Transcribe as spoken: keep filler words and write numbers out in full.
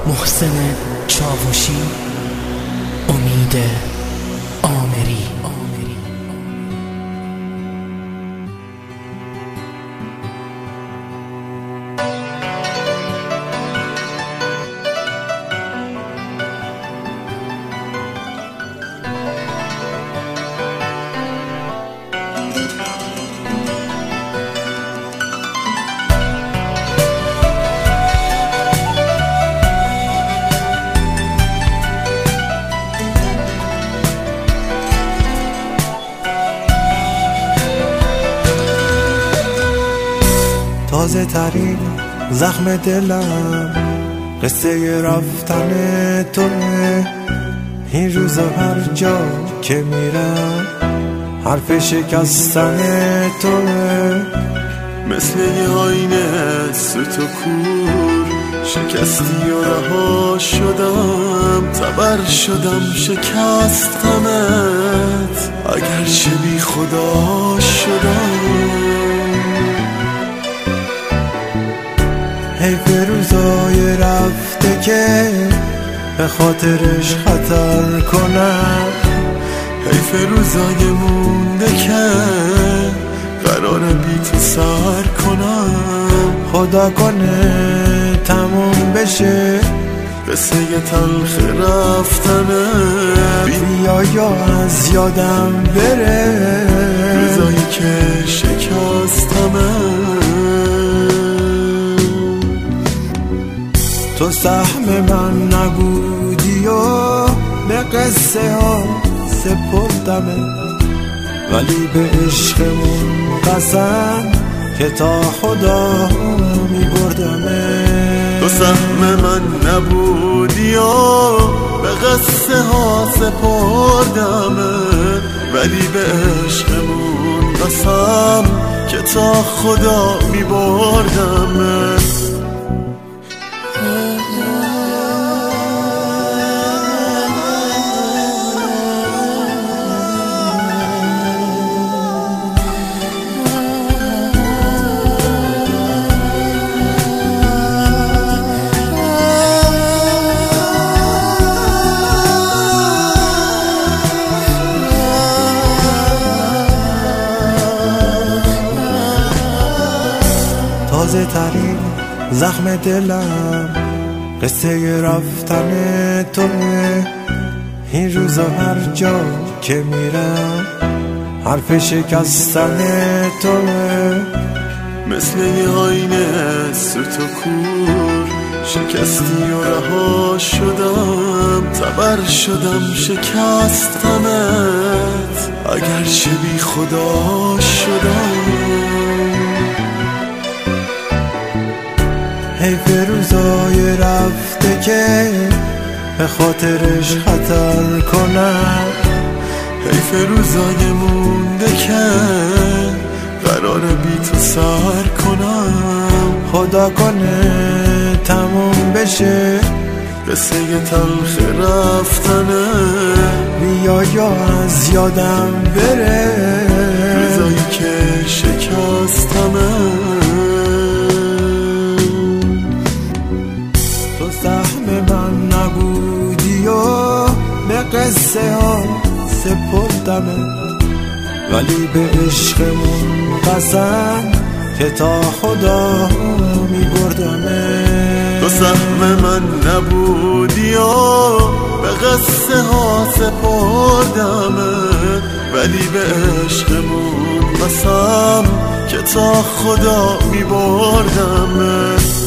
محسن چاوشی، امید آمری. تازه ترین زخم دلم قصه رفتن توه. این روزا هر جا که میرم حرف شکستن توه. مثل یه آینه سوت و کور شکستی و رها شدم، تبر شدم شکست غمت اگر چه بی خدا شدم. حیف روزای رفته که به خاطرش خطر کنم، حیف روزای مونده که قرار بی تو سر کنم. خدا کنه تموم بشه قصه تلخ رفتنه، بیا یا از یادم بره روزایی که شکستمه. تو سهم من نبودی و به قصه ها سپردمت، ولی به عشقمون قسم که تا خدا میبردمت. تو سهم من نبودی و به قصه ها سپردمت، ولی به عشقمون قسم که تا خدا میبردمت. تازه ترین زخم دلم قصه رفتن توه. این روزا هر جا که میرم حرف شکستن توه. مثل یه آینه سوت و کور شکستی و رها شدم، تبر شدم شکست غمت اگر چه بی خدا شدم. حیف روزای رفته که به خاطرش خطر کنم، حیف روزای مونده که قرار بی تو سر کنم. خدا کنه تموم بشه قصه تلخ رفتنه، بیا یا از یادم بره روزایی که شکستمه. تو سهم من نبودی و به قصه ها سپردمت، ولی به عشقمون قسم که تا خدا میبردمت. تو سهم من نبودی و به قصه ها سپردمت، ولی به عشقمون قسم که تا خدا میبردمت.